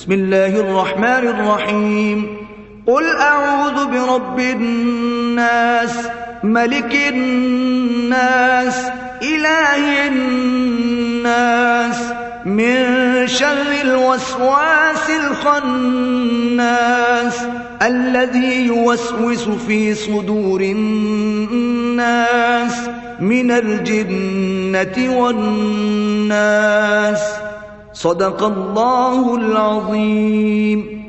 بسم الله الرحمن الرحيم قل أعوذ برب الناس ملك الناس إله الناس من شر الوسواس الخناس الذي يوسوس في صدور الناس من الجنة والناس صدق الله العظيم.